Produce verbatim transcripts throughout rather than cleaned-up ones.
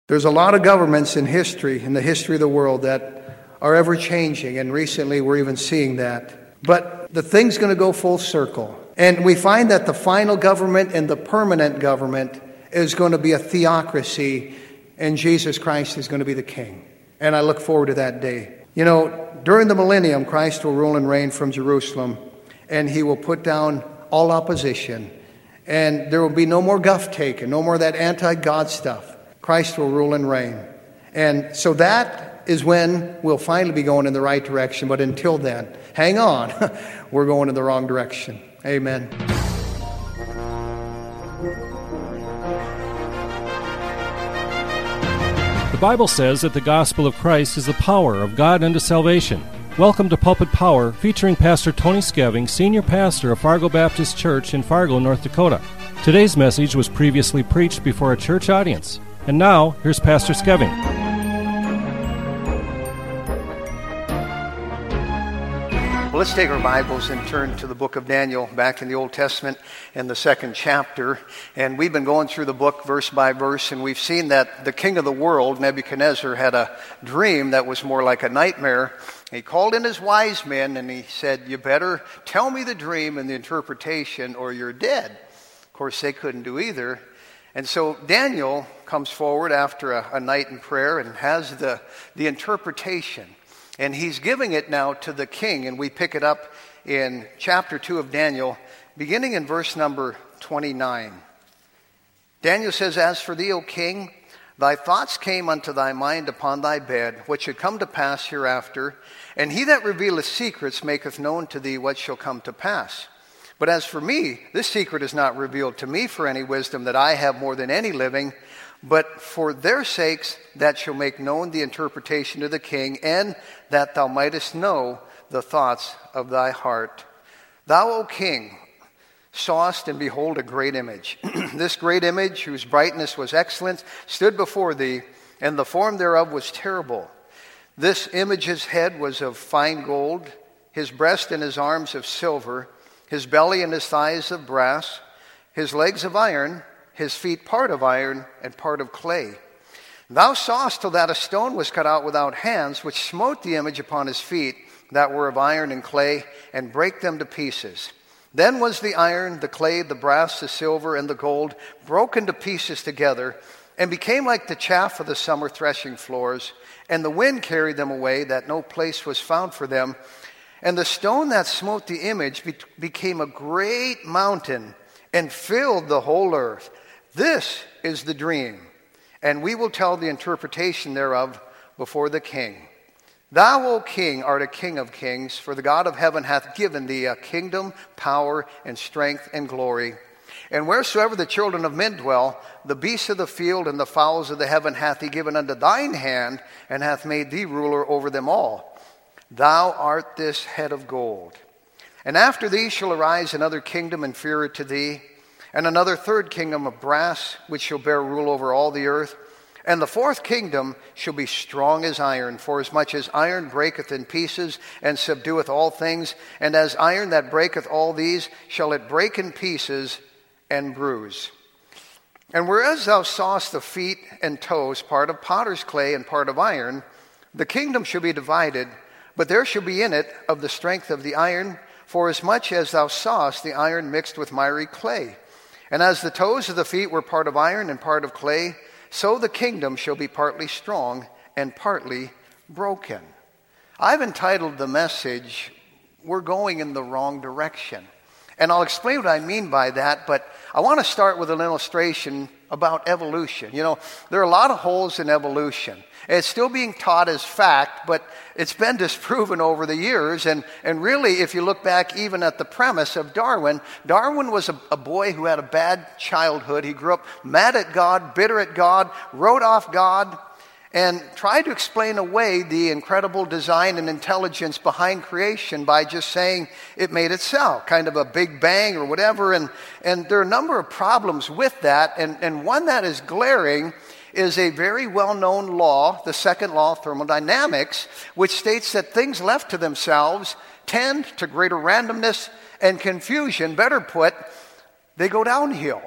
There's a lot of governments in history, in the history of the world, that are ever changing, and recently we're even seeing that. But the thing's going to go full circle. And we find that the final government and the permanent government is going to be a theocracy, and Jesus Christ is going to be the king. And I look forward to that day. You know, during the millennium, Christ will rule and reign from Jerusalem, and he will put down all opposition. And there will be no more guff taken, no more of that anti-God stuff. Christ will rule and reign. And so that is when we'll finally be going in the right direction. But until then, hang on. We're going in the wrong direction. Amen. The Bible says that the gospel of Christ is the power of God unto salvation. Welcome to Pulpit Power, featuring Pastor Tony Skeving, Senior Pastor of Fargo Baptist Church in Fargo, North Dakota. Today's message was previously preached before a church audience. And now, here's Pastor Skeving. Well, let's take our Bibles and turn to the book of Daniel, back in the Old Testament, in the second chapter. And we've been going through the book verse by verse, and we've seen that the king of the world, Nebuchadnezzar, had a dream that was more like a nightmare. He called in his wise men, and he said, "You better tell me the dream and the interpretation, or you're dead." Of course, they couldn't do either. And so Daniel comes forward after a, a night in prayer and has the, the interpretation. And he's giving it now to the king. And we pick it up in chapter two of Daniel, beginning in verse number twenty-nine. Daniel says, "As for thee, O king, thy thoughts came unto thy mind upon thy bed, what should come to pass hereafter. And he that revealeth secrets maketh known to thee what shall come to pass. But as for me, this secret is not revealed to me for any wisdom that I have more than any living, but for their sakes that shall make known the interpretation to the king, and that thou mightest know the thoughts of thy heart. Thou, O king, sawest, and behold, a great image. This great image, whose brightness was excellent, stood before thee, and the form thereof was terrible. This image's head was of fine gold, his breast and his arms of silver, his belly and his thighs of brass, his legs of iron, his feet part of iron and part of clay. Thou sawest till that a stone was cut out without hands, which smote the image upon his feet, that were of iron and clay, and brake them to pieces. Then was the iron, the clay, the brass, the silver, and the gold broken to pieces together, and became like the chaff of the summer threshing floors, and the wind carried them away, that no place was found for them. And the stone that smote the image be- became a great mountain and filled the whole earth. This is the dream, and we will tell the interpretation thereof before the king. Thou, O king, art a king of kings, for the God of heaven hath given thee a kingdom, power, and strength, and glory. And wheresoever the children of men dwell, the beasts of the field and the fowls of the heaven hath he given unto thine hand, and hath made thee ruler over them all. Thou art this head of gold. And after thee shall arise another kingdom inferior to thee, and another third kingdom of brass, which shall bear rule over all the earth. And the fourth kingdom shall be strong as iron, forasmuch as iron breaketh in pieces, and subdueth all things. And as iron that breaketh all these, shall it break in pieces and bruise. And whereas thou sawest the feet and toes, part of potter's clay and part of iron, the kingdom shall be divided, but there shall be in it of the strength of the iron, forasmuch as thou sawest the iron mixed with miry clay. And as the toes of the feet were part of iron and part of clay, so the kingdom shall be partly strong and partly broken." I've entitled the message, "We're Going in the Wrong Direction." And I'll explain what I mean by that, but I want to start with an illustration about evolution. You know, there are a lot of holes in evolution. It's still being taught as fact, but it's been disproven over the years. And, and really, if you look back even at the premise of Darwin, Darwin was a, a boy who had a bad childhood. He grew up mad at God, bitter at God, wrote off God, and tried to explain away the incredible design and intelligence behind creation by just saying it made itself, kind of a big bang or whatever. And, and there are a number of problems with that, and, and one that is glaring is a very well-known law, the second law of thermodynamics, which states that things left to themselves tend to greater randomness and confusion. Better put, they go downhill.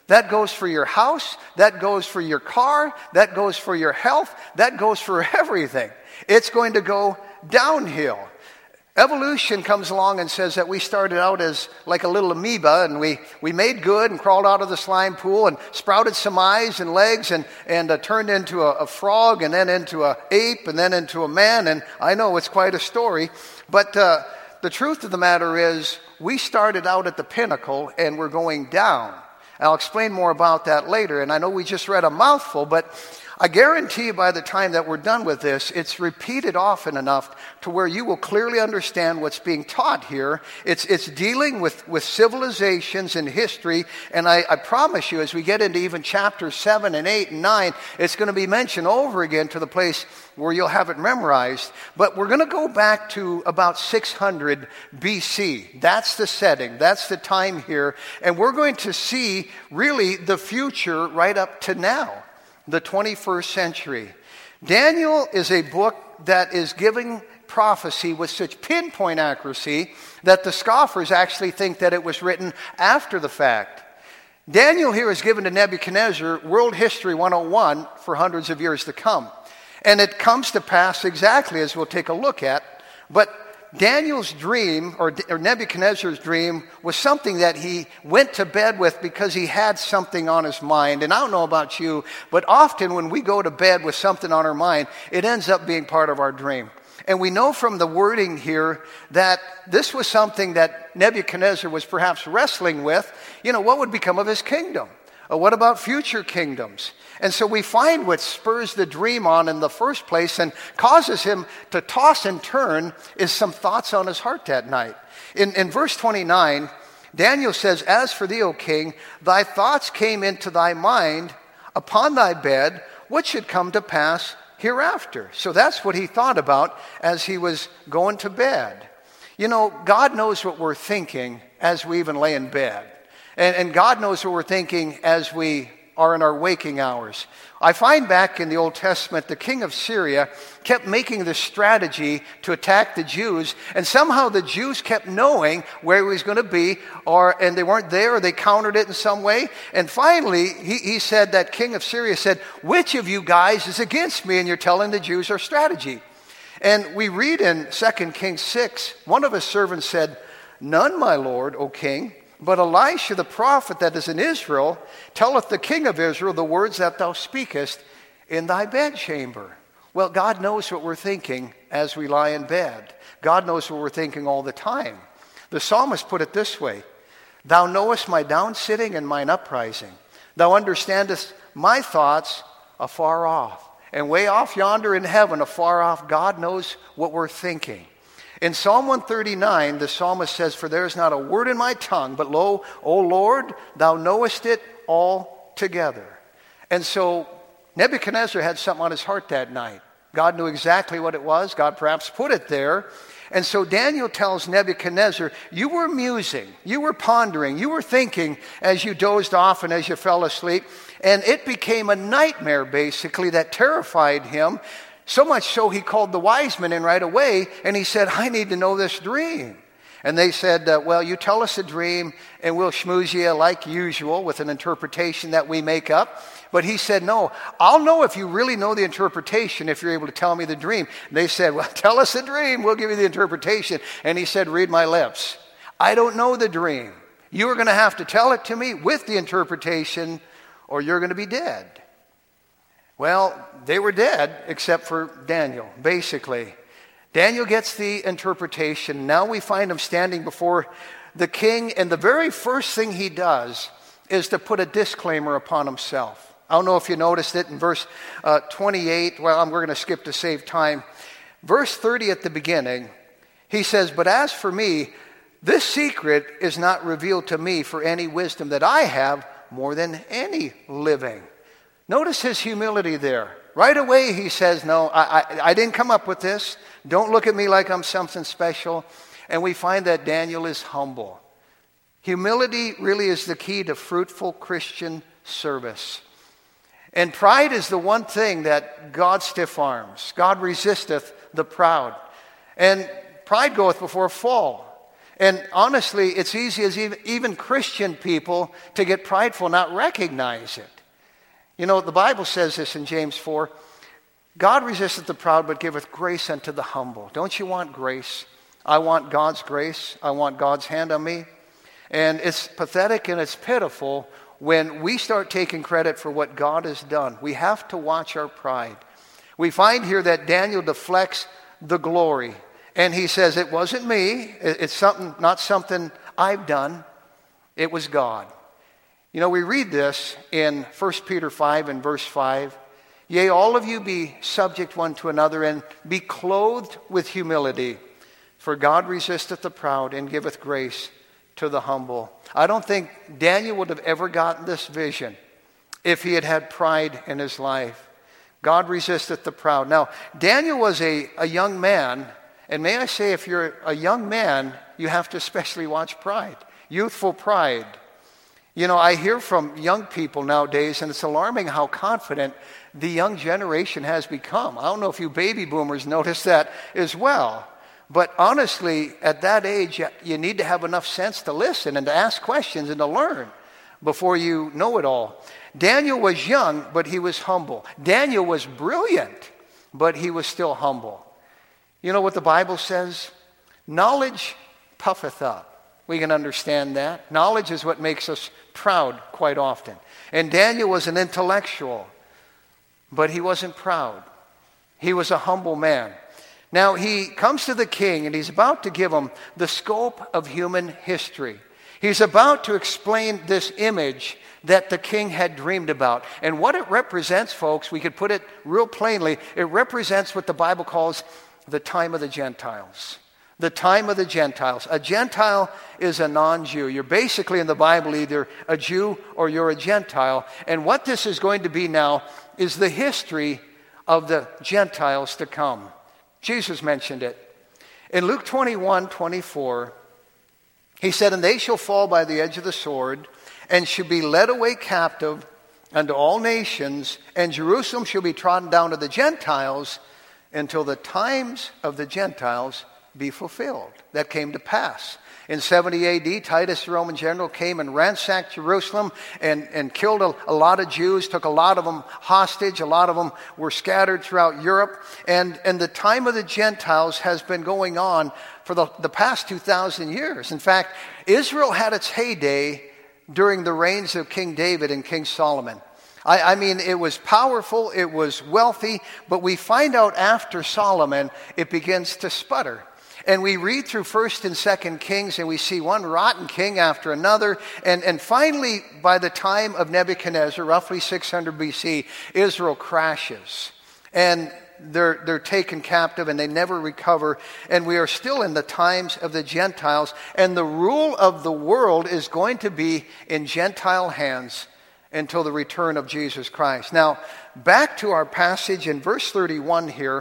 That goes for your house. That goes for your car. That goes for your health. That goes for everything. It's going to go downhill. Evolution comes along and says that we started out as like a little amoeba, and we, we made good and crawled out of the slime pool and sprouted some eyes and legs and, and uh, turned into a, a frog and then into an ape and then into a man. And I know it's quite a story. But uh, the truth of the matter is we started out at the pinnacle and we're going down. I'll explain more about that later. And I know we just read a mouthful, but I guarantee you by the time that we're done with this, it's repeated often enough to where you will clearly understand what's being taught here. It's it's dealing with, with civilizations and history, and I, I promise you as we get into even chapters seven and eight and nine, it's going to be mentioned over again to the place where you'll have it memorized. But we're going to go back to about six hundred B C. That's the setting. That's the time here. And we're going to see really the future right up to now. The twenty-first century. Daniel is a book that is giving prophecy with such pinpoint accuracy that the scoffers actually think that it was written after the fact. Daniel here is given to Nebuchadnezzar World History one oh one for hundreds of years to come. And it comes to pass exactly as we'll take a look at. But Daniel's dream, or, or Nebuchadnezzar's dream, was something that he went to bed with because he had something on his mind. And I don't know about you, but often when we go to bed with something on our mind, it ends up being part of our dream. And we know from the wording here that this was something that Nebuchadnezzar was perhaps wrestling with. You know, what would become of his kingdom? Or what about future kingdoms? And so we find what spurs the dream on in the first place and causes him to toss and turn is some thoughts on his heart that night. In, in verse twenty-nine, Daniel says, "As for thee, O king, thy thoughts came into thy mind upon thy bed, what should come to pass hereafter." So that's what he thought about as he was going to bed. You know, God knows what we're thinking as we even lay in bed. And, and God knows what we're thinking as we are in our waking hours. I find back in the Old Testament, the king of Syria kept making this strategy to attack the Jews, and somehow the Jews kept knowing where he was going to be, or and they weren't there, or they countered it in some way. And finally, he, he said, that king of Syria said, "Which of you guys is against me, and you're telling the Jews our strategy?" And we read in Second Kings six, one of his servants said, "None, my lord, O king. But Elisha the prophet that is in Israel telleth the king of Israel the words that thou speakest in thy bedchamber." Well, God knows what we're thinking as we lie in bed. God knows what we're thinking all the time. The psalmist put it this way: "Thou knowest my downsitting and mine uprising. Thou understandest my thoughts afar off." And way off yonder in heaven, afar off, God knows what we're thinking. In Psalm one thirty-nine, the psalmist says, "For there is not a word in my tongue, but lo, O Lord, thou knowest it altogether." And so Nebuchadnezzar had something on his heart that night. God knew exactly what it was. God perhaps put it there. And so Daniel tells Nebuchadnezzar, you were musing, you were pondering, you were thinking as you dozed off and as you fell asleep. And it became a nightmare, basically, that terrified him. So much so he called the wise men in right away, and he said, "I need to know this dream." And they said, uh, well, you tell us a dream, and we'll schmooze you like usual with an interpretation that we make up. But he said, "No, I'll know if you really know the interpretation if you're able to tell me the dream." And they said, "Well, tell us the dream, we'll give you the interpretation." And he said, "Read my lips. I don't know the dream. You are going to have to tell it to me with the interpretation, or you're going to be dead." Well, they were dead except for Daniel, basically. Daniel gets the interpretation. Now we find him standing before the king, and the very first thing he does is to put a disclaimer upon himself. I don't know if you noticed it in verse uh, twenty-eight. Well, we're going to skip to save time. Verse thirty at the beginning, he says, "But as for me, this secret is not revealed to me for any wisdom that I have more than any living." Notice his humility there. Right away he says, "No, I, I, I didn't come up with this. Don't look at me like I'm something special." And we find that Daniel is humble. Humility really is the key to fruitful Christian service. And pride is the one thing that God stiff arms. God resisteth the proud. And pride goeth before a fall. And honestly, it's easy as even, even Christian people to get prideful, not recognize it. You know, the Bible says this in James four, God resisteth the proud, but giveth grace unto the humble. Don't you want grace? I want God's grace. I want God's hand on me. And it's pathetic and it's pitiful when we start taking credit for what God has done. We have to watch our pride. We find here that Daniel deflects the glory. And he says, it wasn't me. It's something, not something I've done. It was God. You know, we read this in First Peter five and verse five. Yea, all of you be subject one to another, and be clothed with humility. For God resisteth the proud, and giveth grace to the humble. I don't think Daniel would have ever gotten this vision if he had had pride in his life. God resisteth the proud. Now, Daniel was a, a young man. And may I say, if you're a young man, you have to especially watch pride, youthful pride. You know, I hear from young people nowadays, and it's alarming how confident the young generation has become. I don't know if you baby boomers notice that as well. But honestly, at that age, you need to have enough sense to listen and to ask questions and to learn before you know it all. Daniel was young, but he was humble. Daniel was brilliant, but he was still humble. You know what the Bible says? Knowledge puffeth up. We can understand that. Knowledge is what makes us proud quite often. And Daniel was an intellectual, but he wasn't proud. He was a humble man. Now he comes to the king and he's about to give him the scope of human history. He's about to explain this image that the king had dreamed about. And what it represents, folks, we could put it real plainly, it represents what the Bible calls the time of the Gentiles. The time of the Gentiles. A Gentile is a non-Jew. You're basically in the Bible either a Jew or you're a Gentile. And what this is going to be now is the history of the Gentiles to come. Jesus mentioned it. In Luke twenty-one, twenty-four, he said, and they shall fall by the edge of the sword, and shall be led away captive unto all nations, and Jerusalem shall be trodden down to the Gentiles, until the times of the Gentiles be fulfilled. That came to pass. In seventy A D, Titus, the Roman general, came and ransacked Jerusalem and, and killed a, a lot of Jews, took a lot of them hostage. A lot of them were scattered throughout Europe. And, and the time of the Gentiles has been going on for the, the past two thousand years. In fact, Israel had its heyday during the reigns of King David and King Solomon. I, I mean, it was powerful, it was wealthy, but we find out after Solomon, it begins to sputter. And we read through First and Second Kings, and we see one rotten king after another. And, and finally, by the time of Nebuchadnezzar, roughly six hundred B C, Israel crashes. And they're, they're taken captive, and they never recover. And we are still in the times of the Gentiles. And the rule of the world is going to be in Gentile hands until the return of Jesus Christ. Now, back to our passage in verse thirty-one here.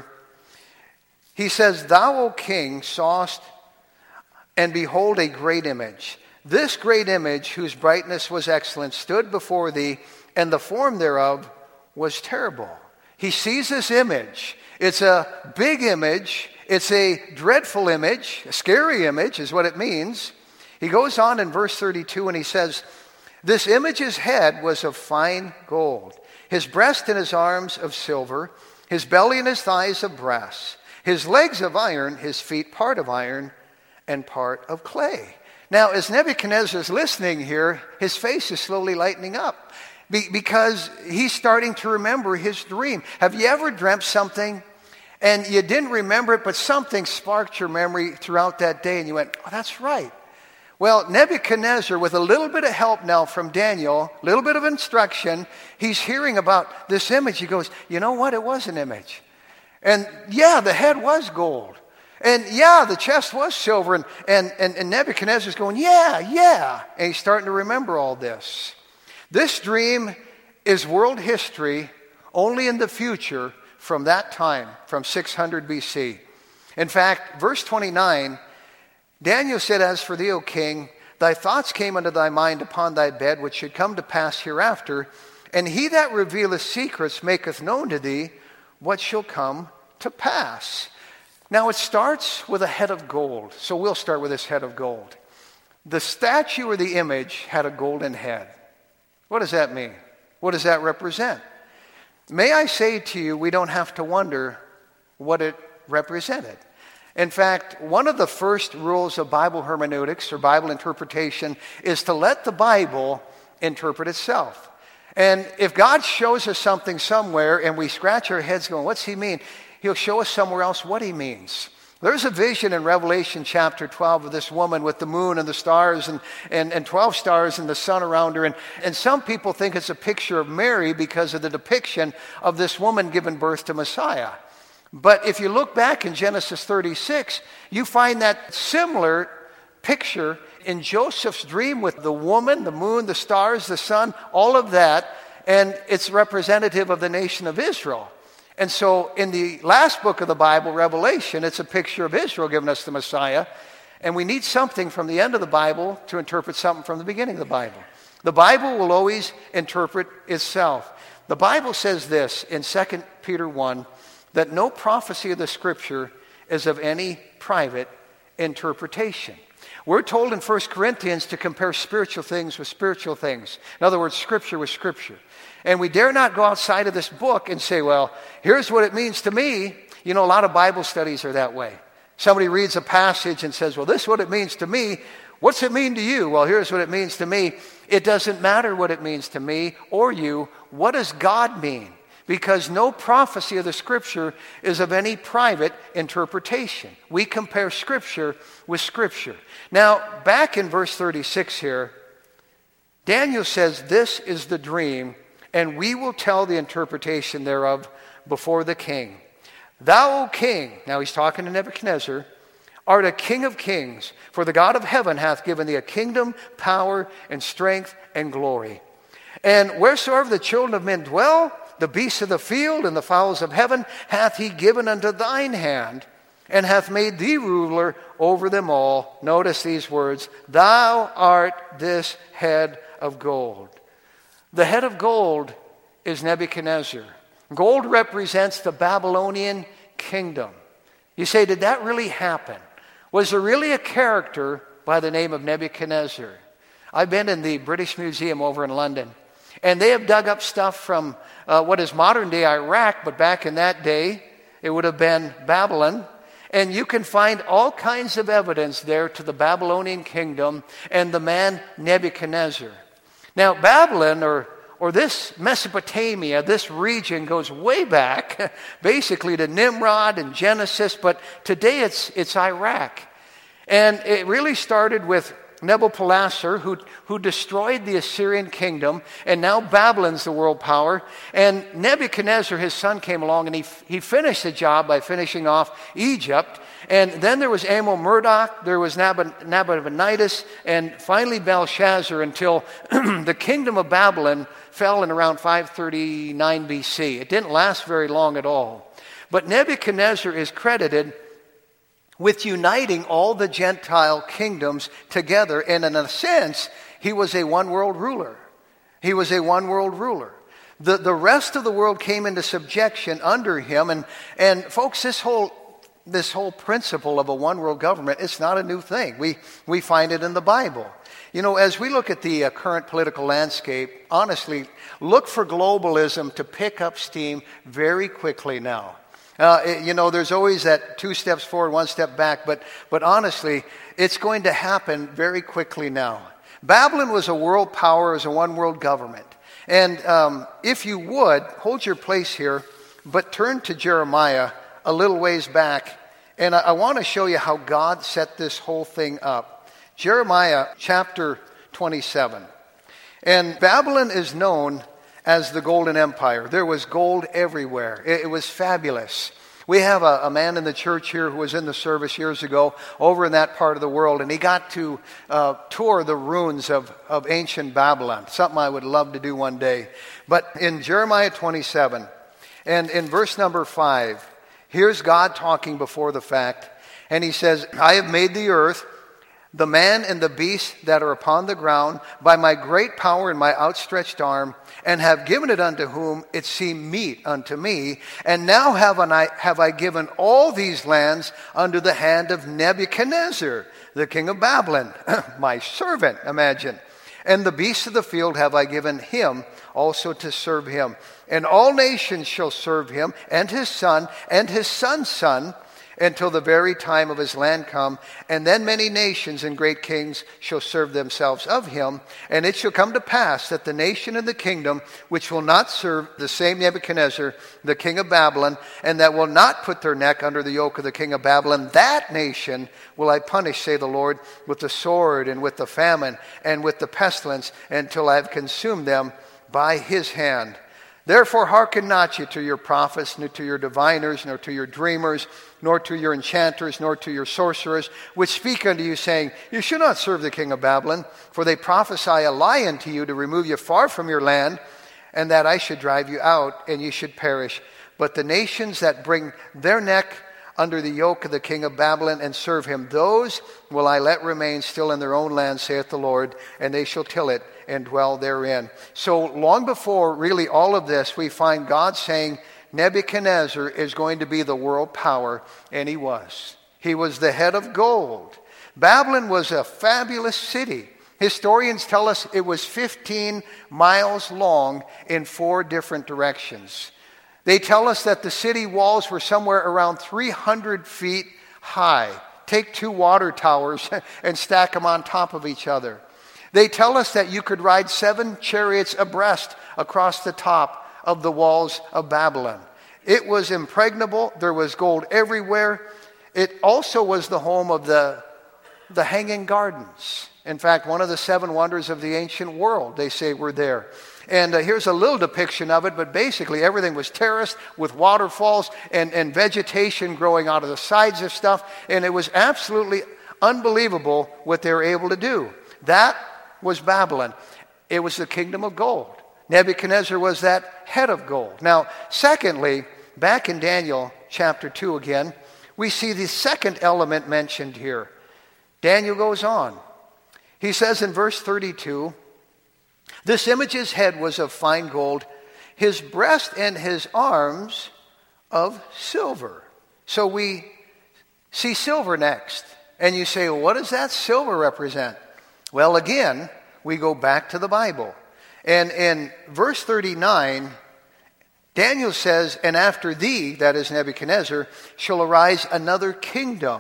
He says, Thou, O king, sawest, and behold, a great image. This great image, whose brightness was excellent, stood before thee, and the form thereof was terrible. He sees this image. It's a big image. It's a dreadful image. A scary image is what it means. He goes on in verse thirty-two, and he says, This image's head was of fine gold, his breast and his arms of silver, his belly and his thighs of brass, his legs of iron, his feet part of iron, and part of clay. Now, as Nebuchadnezzar is listening here, his face is slowly lightening up be- because he's starting to remember his dream. Have you ever dreamt something and you didn't remember it, but something sparked your memory throughout that day and you went, oh, that's right. Well, Nebuchadnezzar, with a little bit of help now from Daniel, a little bit of instruction, he's hearing about this image. He goes, you know what? It was an image. And yeah, the head was gold. And yeah, the chest was silver. And, and, and, and Nebuchadnezzar's going, yeah, yeah. And he's starting to remember all this. This dream is world history only in the future from that time, from six hundred B C. In fact, verse twenty-nine, Daniel said, As for thee, O king, thy thoughts came unto thy mind upon thy bed, which should come to pass hereafter. And he that revealeth secrets maketh known to thee what shall come to pass. Now, it starts with a head of gold. So we'll start with this head of gold. The statue or the image had a golden head. What does that mean? What does that represent? May I say to you, we don't have to wonder what it represented. In fact, one of the first rules of Bible hermeneutics or Bible interpretation is to let the Bible interpret itself. And if God shows us something somewhere and we scratch our heads going, what's he mean? He'll show us somewhere else what he means. There's a vision in Revelation chapter twelve of this woman with the moon and the stars and, and, and twelve stars and the sun around her. And, and some people think it's a picture of Mary because of the depiction of this woman giving birth to Messiah. But if you look back in Genesis thirty-six, you find that similar picture in Joseph's dream with the woman, the moon, the stars, the sun, all of that. And it's representative of the nation of Israel. And so in the last book of the Bible, Revelation, it's a picture of Israel giving us the Messiah. And we need something from the end of the Bible to interpret something from the beginning of the Bible. The Bible will always interpret itself. The Bible says this in Second Peter one, that no prophecy of the Scripture is of any private interpretation. We're told in First Corinthians to compare spiritual things with spiritual things. In other words, Scripture with Scripture. And we dare not go outside of this book and say, well, here's what it means to me. You know, a lot of Bible studies are that way. Somebody reads a passage and says, well, this is what it means to me. What's it mean to you? Well, here's what it means to me. It doesn't matter what it means to me or you. What does God mean? Because no prophecy of the Scripture is of any private interpretation. We compare Scripture with Scripture. Now, back in verse thirty-six here, Daniel says, this is the dream, and we will tell the interpretation thereof before the king. Thou, O king, now he's talking to Nebuchadnezzar, art a king of kings, for the God of heaven hath given thee a kingdom, power, and strength, and glory. And wheresoever the children of men dwell, the beasts of the field and the fowls of heaven hath he given unto thine hand, and hath made thee ruler over them all. Notice these words, thou art this head of gold. The head of gold is Nebuchadnezzar. Gold represents the Babylonian kingdom. You say, did that really happen? Was there really a character by the name of Nebuchadnezzar? I've been in the British Museum over in London, and they have dug up stuff from uh, what is modern-day Iraq, but back in that day, it would have been Babylon. And you can find all kinds of evidence there to the Babylonian kingdom and the man Nebuchadnezzar. Now, Babylon, or, or this Mesopotamia, this region goes way back, basically to Nimrod and Genesis, but today it's, it's Iraq. And it really started with Nebuchadnezzar, who, who destroyed the Assyrian kingdom, and now Babylon's the world power. And Nebuchadnezzar, his son, came along, and he, he finished the job by finishing off Egypt. And then there was Amel-Marduk, there was Nab- Nabonidus, and finally Belshazzar, until the kingdom of Babylon fell in around five thirty-nine B C. It didn't last very long at all. But Nebuchadnezzar is credited with uniting all the Gentile kingdoms together. And in a sense, he was a one-world ruler. He was a one-world ruler. The, the rest of the world came into subjection under him. And, and folks, this whole, this whole principle of a one-world government, it's not a new thing. We, we find it in the Bible. You know, as we look at the uh, current political landscape, honestly, look for globalism to pick up steam very quickly now. Uh, it, you know, there's always that two steps forward, one step back, but, but honestly, it's going to happen very quickly now. Babylon was a world power, was a one-world government. And um, if you would, hold your place here, but turn to Jeremiah a little ways back, and I, I want to show you how God set this whole thing up. Jeremiah chapter twenty-seven. And Babylon is known as the Golden Empire. There was gold everywhere. It, it was fabulous. We have a, a man in the church here who was in the service years ago over in that part of the world, and he got to uh, tour the ruins of, of ancient Babylon, something I would love to do one day. But in Jeremiah twenty-seven, and in verse number five, here's God talking before the fact, and he says, I have made the earth, the man and the beast that are upon the ground, by my great power and my outstretched arm, and have given it unto whom it seemed meet unto me. And now have I, have I given all these lands under the hand of Nebuchadnezzar, the king of Babylon, my servant, imagine. And the beasts of the field have I given him also to serve him. And all nations shall serve him, and his son, and his son's son, until the very time of his land come. And then many nations and great kings shall serve themselves of him. And it shall come to pass that the nation and the kingdom which will not serve the same Nebuchadnezzar, the king of Babylon, and that will not put their neck under the yoke of the king of Babylon, that nation will I punish, say the Lord, with the sword and with the famine and with the pestilence, until I have consumed them by his hand. Therefore hearken not ye to your prophets, nor to your diviners, nor to your dreamers, nor to your enchanters, nor to your sorcerers, which speak unto you, saying, You should not serve the king of Babylon, for they prophesy a lie unto you to remove you far from your land, and that I should drive you out, and ye should perish. But the nations that bring their neck under the yoke of the king of Babylon and serve him, those will I let remain still in their own land, saith the Lord, and they shall till it and dwell therein. So long before really all of this, we find God saying Nebuchadnezzar is going to be the world power, and he was. He was the head of gold. Babylon was a fabulous city. Historians tell us it was fifteen miles long in four different directions. They tell us that the city walls were somewhere around three hundred feet high. Take two water towers and stack them on top of each other. They tell us that you could ride seven chariots abreast across the top of the walls of Babylon. It was impregnable. There was gold everywhere. It also was the home of the, the Hanging Gardens. In fact, one of the seven wonders of the ancient world, they say, were there. And uh, here's a little depiction of it, but basically everything was terraced with waterfalls and, and vegetation growing out of the sides of stuff, and it was absolutely unbelievable what they were able to do. That was Babylon. It was the kingdom of gold. Nebuchadnezzar was that head of gold. Now, secondly, back in Daniel chapter two again, we see the second element mentioned here. Daniel goes on. He says in verse thirty-two, This image's head was of fine gold, his breast and his arms of silver. So we see silver next. And you say, well, what does that silver represent? Well, again, we go back to the Bible. And in verse thirty-nine, Daniel says, And after thee, that is Nebuchadnezzar, shall arise another kingdom,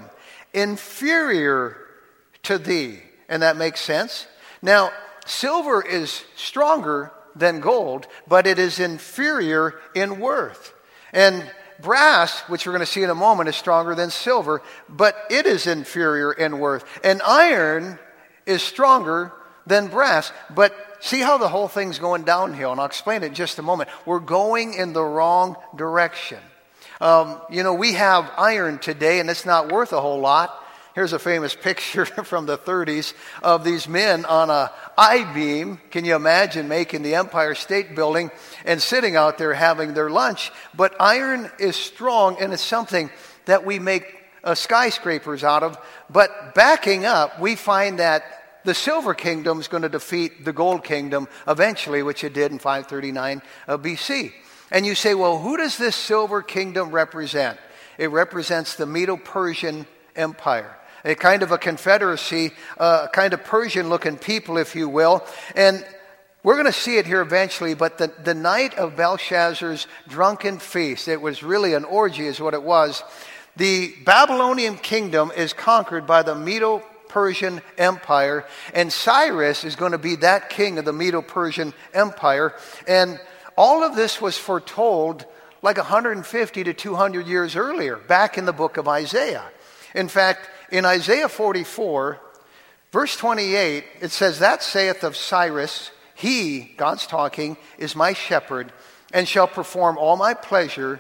inferior to thee. And that makes sense. Now, silver is stronger than gold, but it is inferior in worth. And brass, which we're going to see in a moment, is stronger than silver, but it is inferior in worth. And iron is stronger than brass. But see how the whole thing's going downhill, and I'll explain it in just a moment. We're going in the wrong direction. Um, you know, we have iron today, and it's not worth a whole lot. Here's a famous picture from the thirties of these men on a I-beam. Can you imagine making the Empire State Building and sitting out there having their lunch? But iron is strong, and it's something that we make uh, skyscrapers out of. But backing up, we find that the silver kingdom is going to defeat the gold kingdom eventually, which it did in five thirty-nine B C. And you say, well, who does this silver kingdom represent? It represents the Medo-Persian Empire. A kind of a confederacy, a uh, kind of Persian-looking people, if you will. And we're going to see it here eventually, but the, the night of Belshazzar's drunken feast, it was really an orgy is what it was. The Babylonian kingdom is conquered by the Medo-Persian Empire, and Cyrus is going to be that king of the Medo-Persian Empire. And all of this was foretold like one hundred fifty to two hundred years earlier, back in the book of Isaiah. In fact, in Isaiah forty-four, verse twenty-eight, it says, That saith of Cyrus, He, God's talking, is my shepherd, and shall perform all my pleasure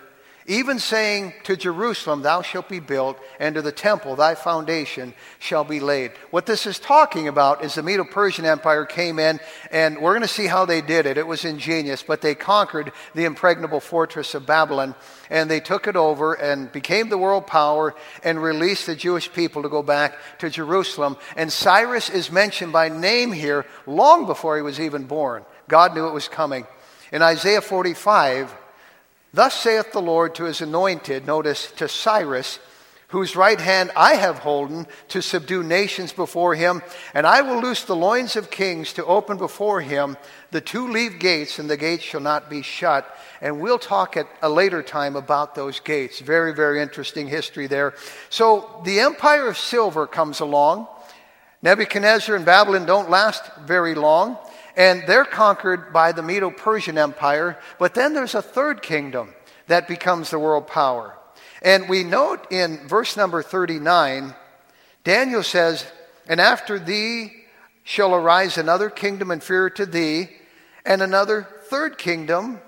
even saying to Jerusalem, thou shalt be built, and to the temple thy foundation shall be laid. What this is talking about is the Medo-Persian Empire came in, and we're going to see how they did it. It was ingenious, but they conquered the impregnable fortress of Babylon, and they took it over and became the world power and released the Jewish people to go back to Jerusalem. And Cyrus is mentioned by name here long before he was even born. God knew it was coming. In Isaiah forty-five, thus saith the Lord to his anointed, notice, to Cyrus, whose right hand I have holden to subdue nations before him, and I will loose the loins of kings to open before him the two-leaved gates, and the gates shall not be shut. And we'll talk at a later time about those gates. Very, very interesting history there. So the empire of silver comes along. Nebuchadnezzar and Babylon don't last very long. And they're conquered by the Medo-Persian Empire. But then there's a third kingdom that becomes the world power. And we note in verse number thirty-nine, Daniel says, and after thee shall arise another kingdom inferior to thee, and another third kingdom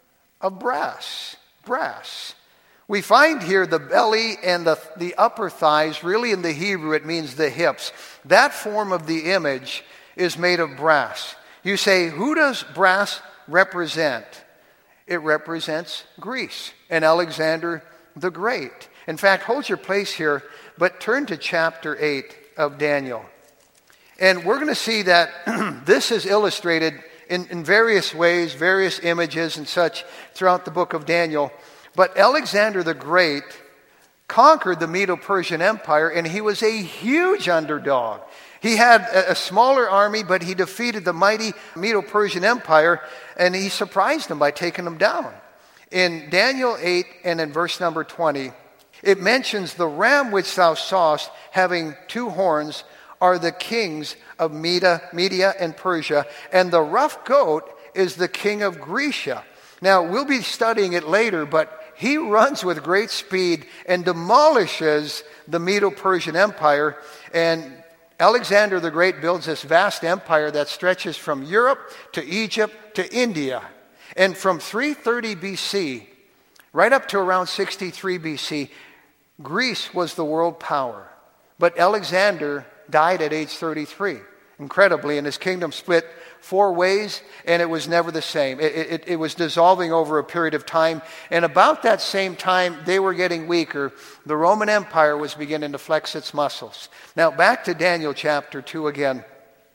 of brass. Brass. We find here the belly and the, the upper thighs. Really in the Hebrew it means the hips. That form of the image is made of brass. You say, who does brass represent? It represents Greece and Alexander the Great. In fact, hold your place here, but turn to chapter eight of Daniel. And we're going to see that this is illustrated in, in various ways, various images and such throughout the book of Daniel. But Alexander the Great conquered the Medo-Persian Empire, and he was a huge underdog. He had a smaller army, but he defeated the mighty Medo-Persian Empire, and he surprised them by taking them down. In Daniel eight and in verse number twenty, it mentions the ram which thou sawest having two horns are the kings of Media, Media and Persia, and the rough goat is the king of Grecia. Now, we'll be studying it later, but he runs with great speed and demolishes the Medo-Persian Empire, and Alexander the Great builds this vast empire that stretches from Europe to Egypt to India. And from three thirty B C, right up to around sixty-three B C, Greece was the world power. But Alexander died at age thirty-three, incredibly, and his kingdom split four ways, and it was never the same. It, it, it was dissolving over a period of time, and about that same time, they were getting weaker. The Roman Empire was beginning to flex its muscles. Now, back to Daniel chapter two again.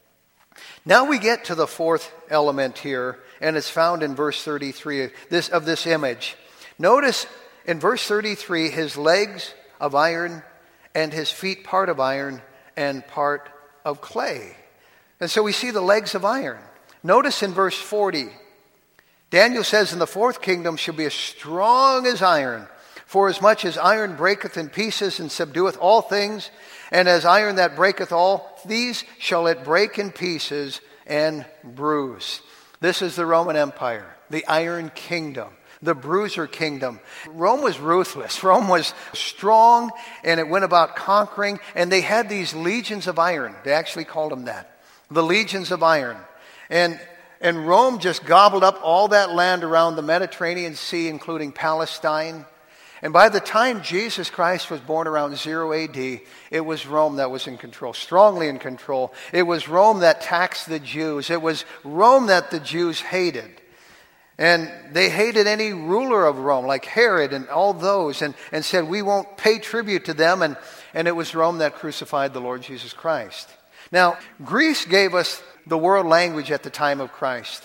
Now we get to the fourth element here, and it's found in verse thirty-three this, of this image. Notice in verse thirty-three, his legs of iron and his feet part of iron and part of clay. And so we see the legs of iron. Notice in verse forty, Daniel says, and the fourth kingdom shall be as strong as iron, for as much as iron breaketh in pieces and subdueth all things, and as iron that breaketh all, these shall it break in pieces and bruise. This is the Roman Empire, the Iron Kingdom, the Bruiser Kingdom. Rome was ruthless. Rome was strong, and it went about conquering, and they had these legions of iron. They actually called them that. The legions of iron. And, and Rome just gobbled up all that land around the Mediterranean Sea, including Palestine. And by the time Jesus Christ was born around zero A D, it was Rome that was in control, strongly in control. It was Rome that taxed the Jews. It was Rome that the Jews hated. And they hated any ruler of Rome, like Herod and all those, and, and said, we won't pay tribute to them. And, and it was Rome that crucified the Lord Jesus Christ. Now, Greece gave us the world language at the time of Christ.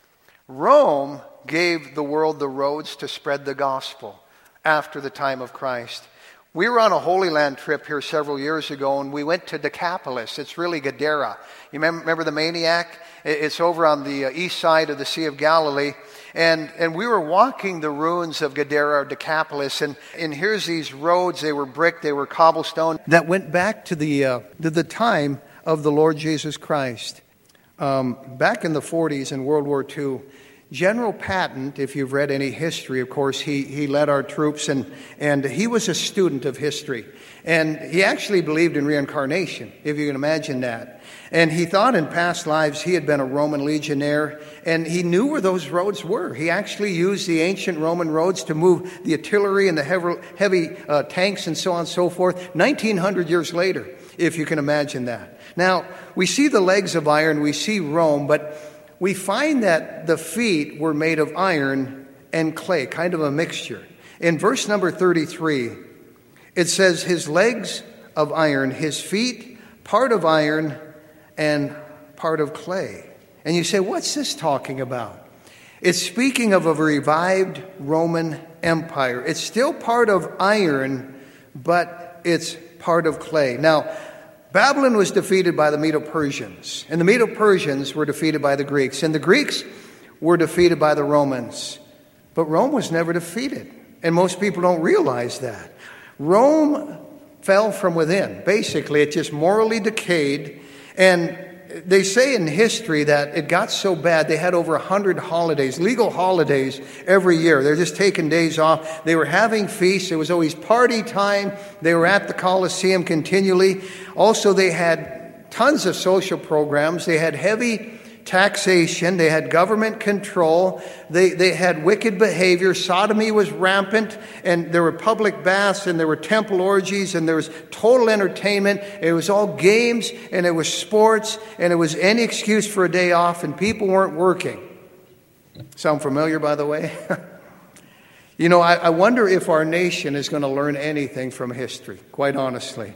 Rome gave the world the roads to spread the gospel after the time of Christ. We were on a Holy Land trip here several years ago, and we went to Decapolis. It's really Gadara. You remember, remember the Maniac? It's over on the east side of the Sea of Galilee. And, and we were walking the ruins of Gadara or Decapolis, and, and here's these roads. They were brick, they were cobblestone, that went back to the, uh, to the time of the Lord Jesus Christ. Um, back in the forties in World War Two, General Patton, if you've read any history, of course, he, he led our troops, and, and he was a student of history. And he actually believed in reincarnation, if you can imagine that. And he thought in past lives he had been a Roman legionnaire, and he knew where those roads were. He actually used the ancient Roman roads to move the artillery and the heavy, heavy uh, tanks and so on and so forth, nineteen hundred years later, if you can imagine that. Now, we see the legs of iron, we see Rome, but we find that the feet were made of iron and clay, kind of a mixture. In verse number thirty-three, it says, his legs of iron, his feet part of iron and part of clay. And you say, what's this talking about? It's speaking of a revived Roman Empire. It's still part of iron, but it's part of clay. Now, Babylon was defeated by the Medo-Persians, and the Medo-Persians were defeated by the Greeks, and the Greeks were defeated by the Romans. But Rome was never defeated, and most people don't realize that. Rome fell from within. Basically, it just morally decayed, and they say in history that it got so bad they had over one hundred holidays, legal holidays every year. They're just taking days off. They were having feasts. It was always party time. They were at the Colosseum continually. Also, they had tons of social programs. They had heavy taxation. They had government control. They, they had wicked behavior. Sodomy was rampant, and there were public baths, and there were temple orgies, and there was total entertainment. It was all games, and it was sports, and it was any excuse for a day off, and people weren't working. Sound familiar, by the way? You know, I, I wonder if our nation is going to learn anything from history, quite honestly.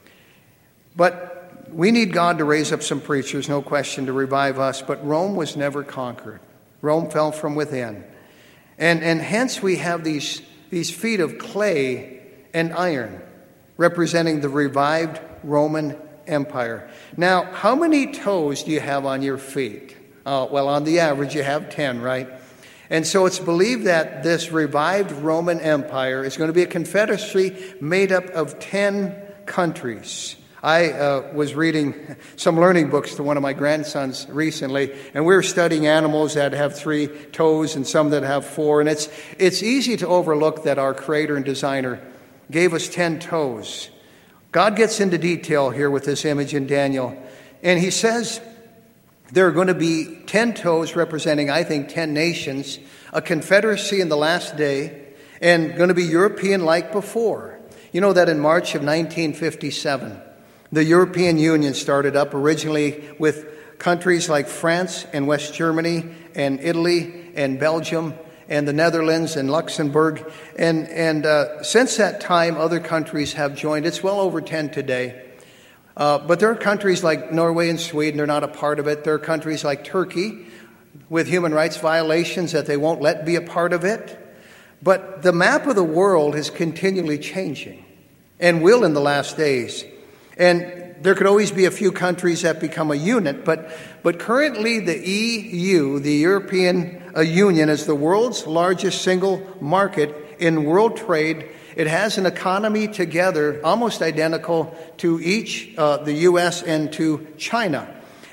But we need God to raise up some preachers, no question, to revive us. But Rome was never conquered. Rome fell from within. And, and hence we have these, these feet of clay and iron representing the revived Roman Empire. Now, how many toes do you have on your feet? Uh, well, on the average, you have ten, right? And so it's believed that this revived Roman Empire is going to be a confederacy made up of ten countries. I uh, was reading some learning books to one of my grandsons recently, and we were studying animals that have three toes and some that have four. And it's it's easy to overlook that our Creator and Designer gave us ten toes. God gets into detail here with this image in Daniel, and he says there are going to be ten toes representing, I think, ten nations, a confederacy in the last day, and going to be European like before. You know that in March of nineteen fifty-seven, the European Union started up originally with countries like France and West Germany and Italy and Belgium and the Netherlands and Luxembourg. And, and uh, since that time, other countries have joined. It's well over ten today. Uh, but there are countries like Norway and Sweden. They're not a part of it. There are countries like Turkey with human rights violations that they won't let be a part of it. But the map of the world is continually changing and will in the last days. And there could always be a few countries that become a unit, but but currently the E U, the European uh, Union, is the world's largest single market in world trade. It has an economy together almost identical to each, uh, the U S and to China.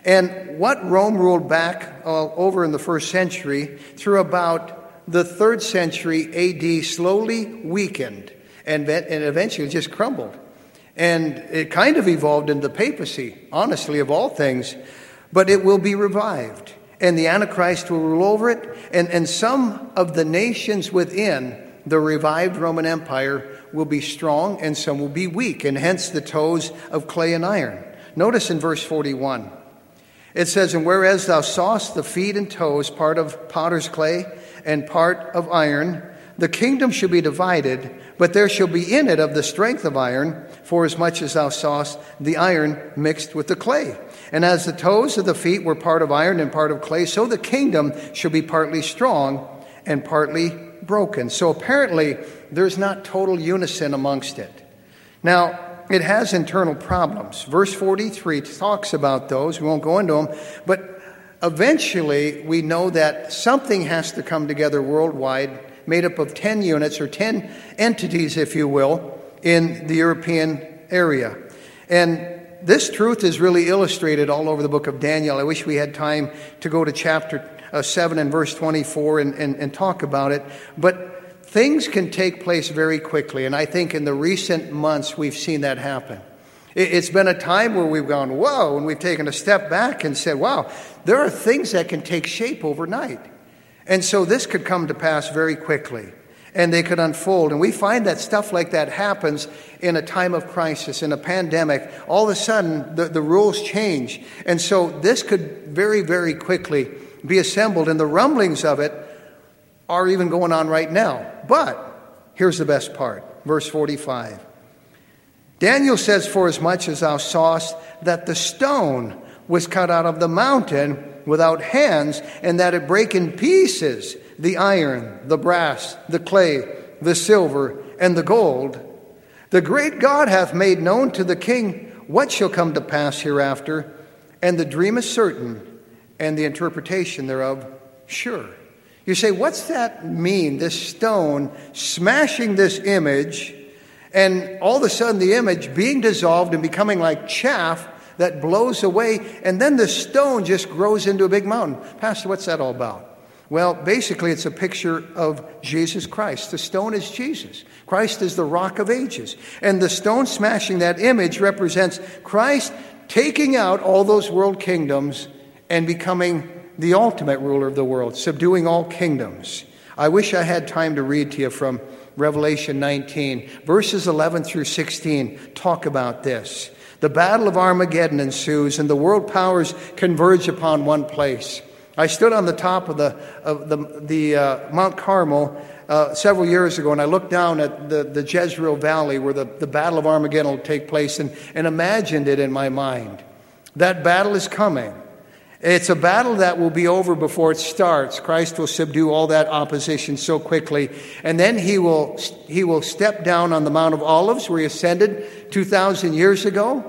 And what Rome ruled back uh, over in the first century through about the third century A D slowly weakened and, and eventually just crumbled. And it kind of evolved into the papacy, honestly, of all things. But it will be revived. And the Antichrist will rule over it. And, and some of the nations within the revived Roman Empire will be strong and some will be weak. And hence the toes of clay and iron. Notice in verse forty-one. It says, and whereas thou sawest the feet and toes, part of potter's clay and part of iron, the kingdom shall be divided, but there shall be in it of the strength of iron, for as much as thou sawest the iron mixed with the clay. And as the toes of the feet were part of iron and part of clay, so the kingdom shall be partly strong and partly broken. So apparently there's not total unison amongst it. Now, it has internal problems. Verse forty-three talks about those. We won't go into them, but eventually we know that something has to come together worldwide, made up of ten units or ten entities, if you will, in the European area. And this truth is really illustrated all over the book of Daniel. I wish we had time to go to chapter uh, seven and verse twenty-four and, and, and talk about it. But things can take place very quickly, and I think in the recent months we've seen that happen. It, it's been a time where we've gone, whoa, and we've taken a step back and said, wow, there are things that can take shape overnight. And so this could come to pass very quickly, and they could unfold. And we find that stuff like that happens in a time of crisis, in a pandemic. All of a sudden, the, the rules change. And so this could very, very quickly be assembled, and the rumblings of it are even going on right now. But here's the best part, verse forty-five. Daniel says, for as much as thou sawest that the stone was cut out of the mountain without hands, and that it brake in pieces the iron, the brass, the clay, the silver, and the gold. The great God hath made known to the king what shall come to pass hereafter, and the dream is certain, and the interpretation thereof sure. You say, what's that mean, this stone smashing this image, and all of a sudden the image being dissolved and becoming like chaff that blows away, and then the stone just grows into a big mountain? Pastor, what's that all about? Well, basically it's a picture of Jesus Christ. The stone is Jesus. Christ is the rock of ages. And the stone smashing that image represents Christ taking out all those world kingdoms and becoming the ultimate ruler of the world, subduing all kingdoms. I wish I had time to read to you from Revelation nineteen. Verses eleven through sixteen talk about this. The battle of Armageddon ensues, and the world powers converge upon one place. I stood on the top of the of the, the uh, Mount Carmel uh, several years ago, and I looked down at the, the Jezreel Valley where the, the battle of Armageddon will take place, and, and imagined it in my mind. That battle is coming. It's a battle that will be over before it starts. Christ will subdue all that opposition so quickly. And then he will he will step down on the Mount of Olives where he ascended two thousand years ago.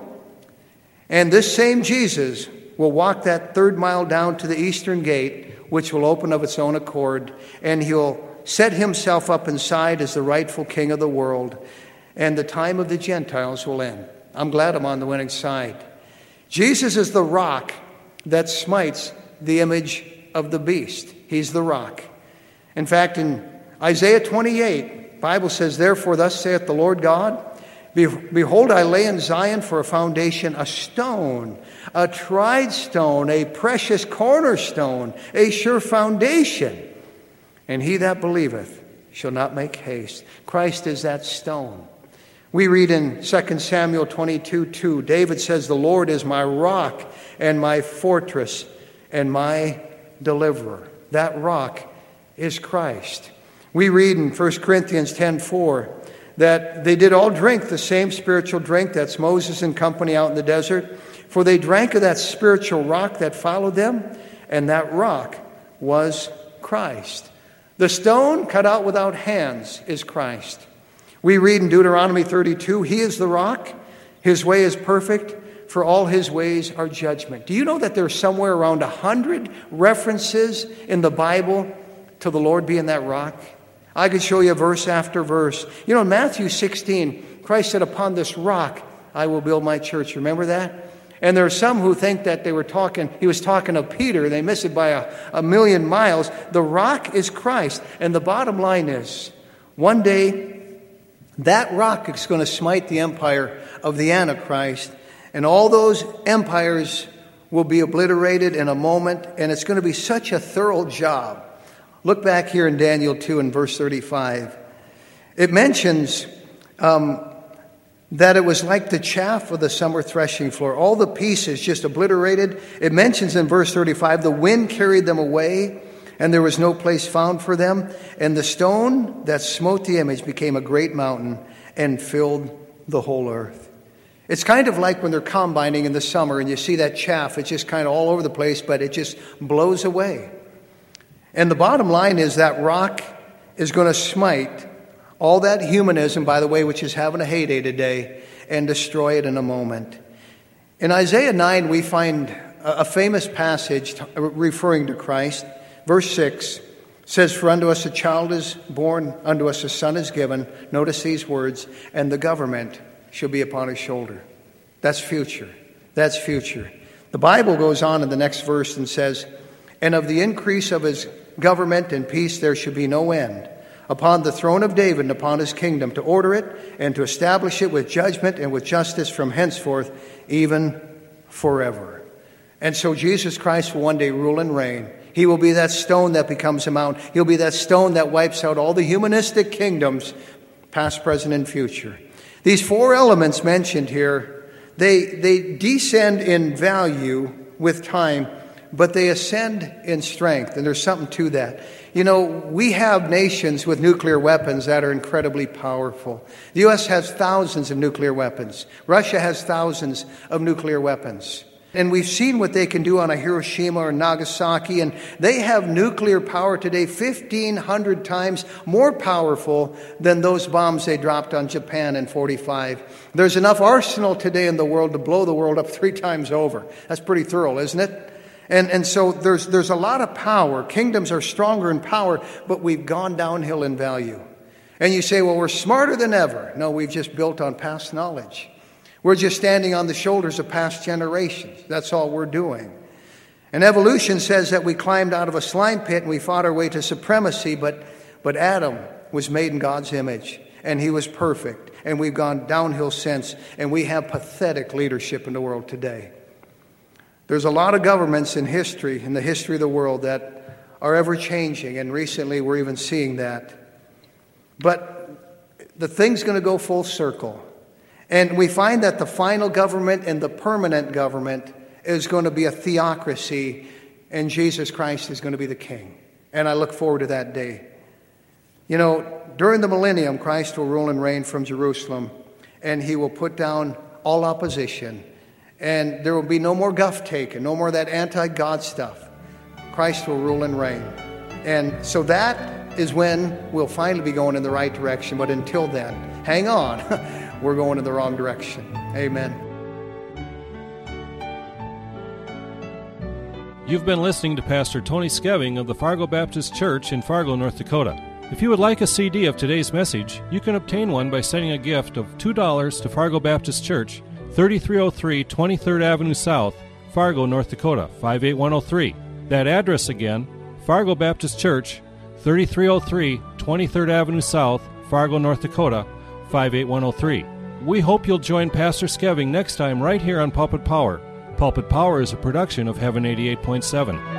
And this same Jesus will walk that third mile down to the eastern gate, which will open of its own accord. And he'll set himself up inside as the rightful king of the world. And the time of the Gentiles will end. I'm glad I'm on the winning side. Jesus is the rock that smites the image of the beast. He's the rock. In fact, in Isaiah twenty-eight, the Bible says, therefore thus saith the Lord God, behold, I lay in Zion for a foundation a stone, a tried stone, a precious cornerstone, a sure foundation. And he that believeth shall not make haste. Christ is that stone. We read in Second Samuel twenty-two two, David says, the Lord is my rock and my fortress and my deliverer. That rock is Christ. We read in First Corinthians ten four that they did all drink the same spiritual drink. That's Moses and company out in the desert. For they drank of that spiritual rock that followed them, and that rock was Christ. The stone cut out without hands is Christ. We read in Deuteronomy thirty-two, he is the rock, his way is perfect, for all his ways are judgment. Do you know that there's somewhere around a hundred references in the Bible to the Lord being that rock? I could show you verse after verse. You know, in Matthew sixteen, Christ said, upon this rock I will build my church. Remember that? And there are some who think that they were talking, he was talking of Peter. They miss it by a, a million miles. The rock is Christ. And the bottom line is, one day, that rock is going to smite the empire of the Antichrist, and all those empires will be obliterated in a moment, and it's going to be such a thorough job. Look back here in Daniel two and verse thirty-five. It mentions um, that it was like the chaff of the summer threshing floor. All the pieces just obliterated. It mentions in verse thirty-five, the wind carried them away, and there was no place found for them. And the stone that smote the image became a great mountain and filled the whole earth. It's kind of like when they're combining in the summer and you see that chaff. It's just kind of all over the place, but it just blows away. And the bottom line is that rock is going to smite all that humanism, by the way, which is having a heyday today, and destroy it in a moment. In Isaiah nine, we find a famous passage referring to Christ. Verse six says, for unto us a child is born, unto us a son is given. Notice these words, and the government shall be upon his shoulder. That's future. That's future. The Bible goes on in the next verse and says, and of the increase of his government and peace there should be no end, upon the throne of David and upon his kingdom, to order it and to establish it with judgment and with justice from henceforth, even forever. And so Jesus Christ will one day rule and reign. He will be that stone that becomes a mountain. He'll be that stone that wipes out all the humanistic kingdoms, past, present, and future. These four elements mentioned here, they, they descend in value with time, but they ascend in strength, and there's something to that. You know, we have nations with nuclear weapons that are incredibly powerful. The U S has thousands of nuclear weapons. Russia has thousands of nuclear weapons. And we've seen what they can do on a Hiroshima or Nagasaki, and they have nuclear power today fifteen hundred times more powerful than those bombs they dropped on Japan in forty-five. There's enough arsenal today in the world to blow the world up three times over. That's pretty thorough, isn't it? And and so there's there's a lot of power. Kingdoms are stronger in power, but we've gone downhill in value. And you say, well, we're smarter than ever. No, we've just built on past knowledge. We're just standing on the shoulders of past generations. That's all we're doing. And evolution says that we climbed out of a slime pit and we fought our way to supremacy, but, but Adam was made in God's image, and he was perfect. And we've gone downhill since, and we have pathetic leadership in the world today. There's a lot of governments in history, in the history of the world, that are ever changing, and recently we're even seeing that. But the thing's going to go full circle. And we find that the final government and the permanent government is going to be a theocracy, and Jesus Christ is going to be the king. And I look forward to that day. You know, during the millennium, Christ will rule and reign from Jerusalem, and he will put down all opposition. And there will be no more guff taken, no more of that anti-God stuff. Christ will rule and reign. And so that is when we'll finally be going in the right direction. But until then, hang on. We're going in the wrong direction. Amen. You've been listening to Pastor Tony Skeving of the Fargo Baptist Church in Fargo, North Dakota. If you would like a C D of today's message, you can obtain one by sending a gift of two dollars to Fargo Baptist Church, thirty-three oh three twenty-third Avenue South, Fargo, North Dakota, five eight one oh three. That address again, Fargo Baptist Church, thirty-three oh three twenty-third Avenue South, Fargo, North Dakota, five eight one oh three. We hope you'll join Pastor Skeving next time right here on Pulpit Power. Pulpit Power is a production of Heaven eighty-eight point seven.